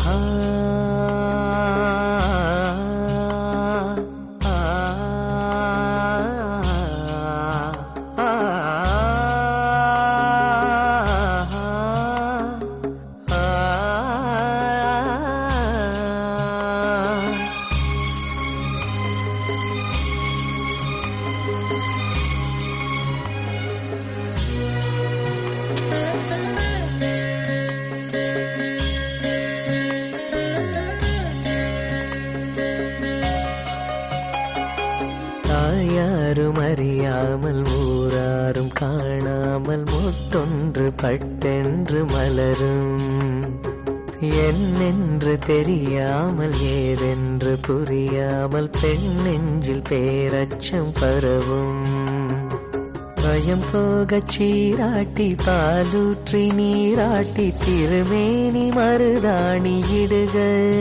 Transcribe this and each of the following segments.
யாரும் அறியாமல் ஊராரும் காணாமல் முத்தொன்று பட்டென்று மலரும், என்னென்று தெரியாமல் ஏதென்று புரியாமல் பெண் நெஞ்சில் பேரச்சம் பரவும். பயம் போகச் சீராட்டி பாலூற்றி நீராட்டி திருமேனி மருதாணி இடுக,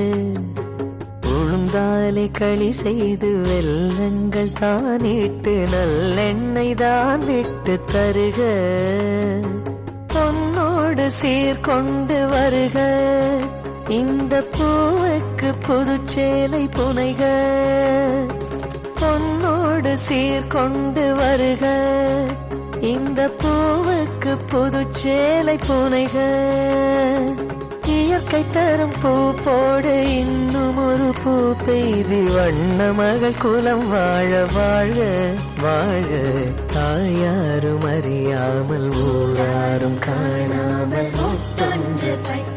உளுந்தாலை களி செய்து வெல்லங்கள் தானிட்டு நல்லெண்ணெய் தான் விட்டு தருக, பொன்னோடு சீர்கொண்டு வருக இந்த பூவுக்கு புதுச்சேலை புனைக, பொன்னோடு சீர்கொண்டு வருக இந்த பூவுக்கு புதுச்சேலை புனைக. இயற்கை தரும் பூ போடு இன்னும் ஒரு பூ பெய்து வண்ண மகள் குலம் வாழ வாழ வாழ. தாயாரும் அறியாமல் ஊராரும் காணாமல் முத்தொன்று